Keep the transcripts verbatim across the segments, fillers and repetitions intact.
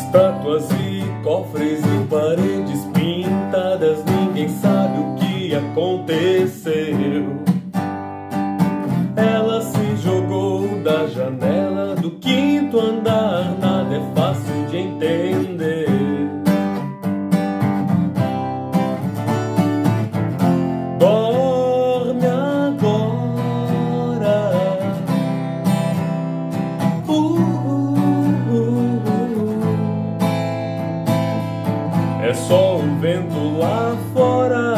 Estátuas e cofres e paredes pintadas, ninguém sabe o que aconteceu. Ela se jogou da janela do quinto andar, nada é fácil de entender. Dorme agora. Uh, uh, uh, uh. É só o vento lá fora.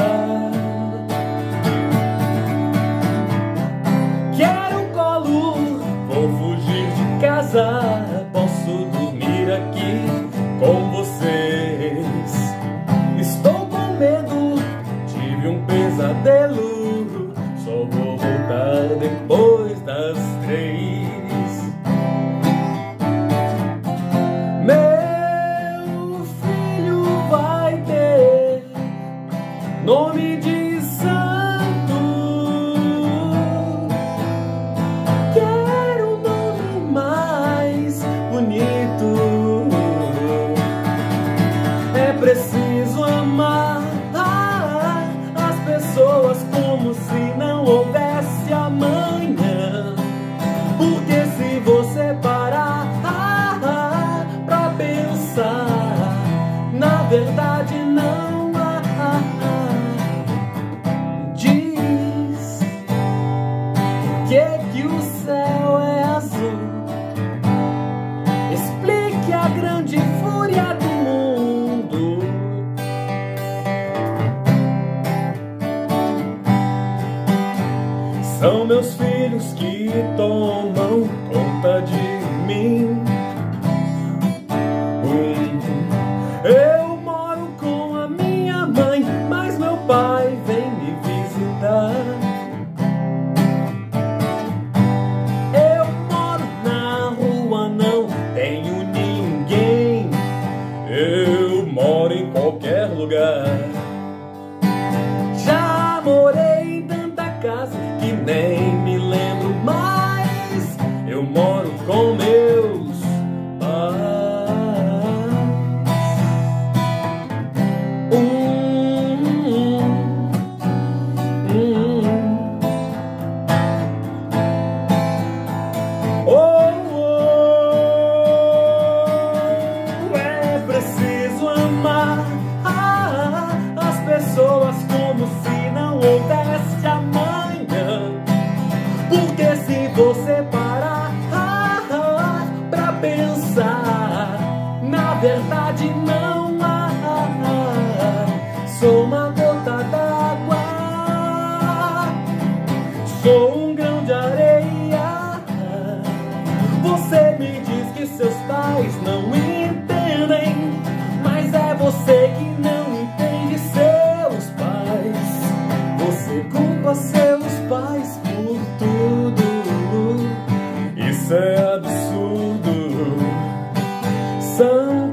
Quero um colo, vou fugir de casa. Posso dormir aqui com vocês. Estou com medo, tive um pesadelo. Só vou voltar depois das três. Meu filho vai ter nome de santo. Quero um nome mais bonito. É preciso amar as pessoas como se não houvesse amanhã. Porque se você parar pra pensar, na verdade não há. Diz por que que o céu é azul. Explique a grande fúria do mundo. São meus filhos que tomam conta de mim. Hum, eu moro com a minha mãe, mas meu pai vem me visitar. Eu moro na rua, não tenho ninguém. Eu moro em qualquer lugar. Já morei em tanta casa que nem me lembro mais. Eu moro com meus pais. Hum, hum, hum. Oh, oh, é preciso amar as pessoas como se não houvesse amanhã. Porque se você parar pra pensar, na verdade não há. Sou uma gota d'água, sou um grão de areia. Você me diz que seus pais não entendem, mas é você que não entende seus pais. Você culpa seus pais por tudo. Isso é absurdo. São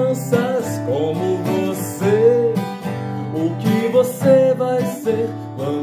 crianças como você. O que você vai ser quando